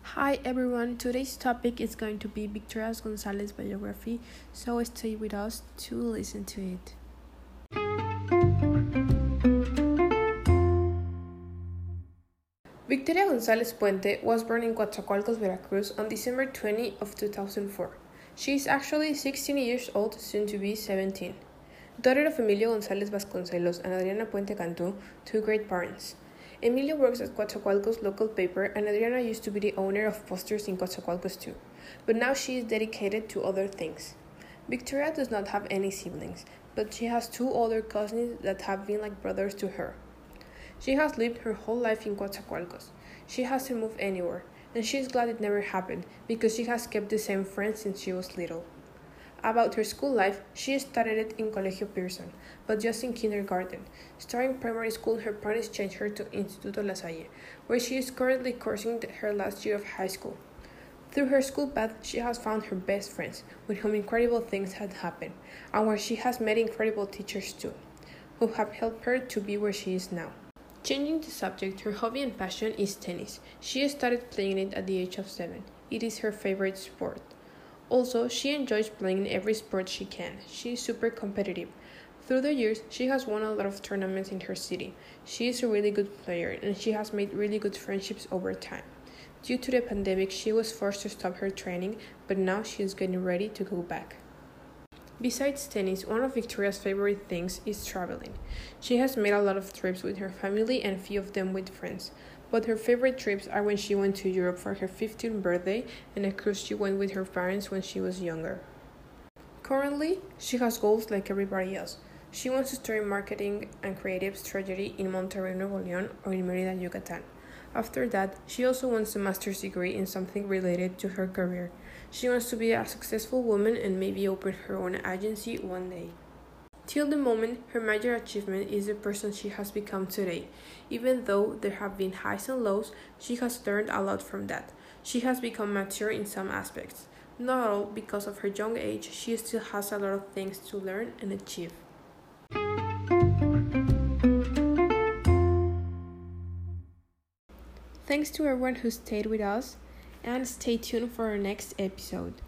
Hi everyone, today's topic is going to be Victoria Gonzalez biography, so stay with us to listen to it. Victoria Gonzalez Puente was born in Coatzacoalcos, Veracruz on December 20 of 2004. She is actually 16 years old, soon to be 17. Daughter of Emilio Gonzalez Vasconcelos and Adriana Puente Cantú, two great parents. Emilio works at Coatzacoalcos' local paper, and Adriana used to be the owner of posters in Coatzacoalcos too, but now she is dedicated to other things. Victoria does not have any siblings, but she has two older cousins that have been like brothers to her. She has lived her whole life in Coatzacoalcos. She hasn't moved anywhere, and she is glad it never happened because she has kept the same friends since she was little. About her school life, she started it in Colegio Pearson, but just in kindergarten. Starting primary school, her parents changed her to Instituto La Salle, where she is currently coursing her last year of high school. Through her school path, she has found her best friends, with whom incredible things had happened, and where she has met incredible teachers too, who have helped her to be where she is now. Changing the subject, her hobby and passion is tennis. She started playing it at the age of 7. It is her favorite sport. Also, she enjoys playing every sport she can. She is super competitive. Through the years, she has won a lot of tournaments in her city. She is a really good player, and she has made really good friendships over time. Due to the pandemic, she was forced to stop her training, but now she is getting ready to go back. Besides tennis, one of Victoria's favorite things is traveling. She has made a lot of trips with her family and a few of them with friends. But her favorite trips are when she went to Europe for her 15th birthday and a cruise she went with her parents when she was younger. Currently, she has goals like everybody else. She wants to study marketing and creative strategy in Monterrey, Nuevo León or in Mérida, Yucatan. After that, she also wants a master's degree in something related to her career. She wants to be a successful woman and maybe open her own agency one day. Till the moment, her major achievement is the person she has become today. Even though there have been highs and lows, she has learned a lot from that. She has become mature in some aspects. Not all because of her young age, she still has a lot of things to learn and achieve. Thanks to everyone who stayed with us, and stay tuned for our next episode.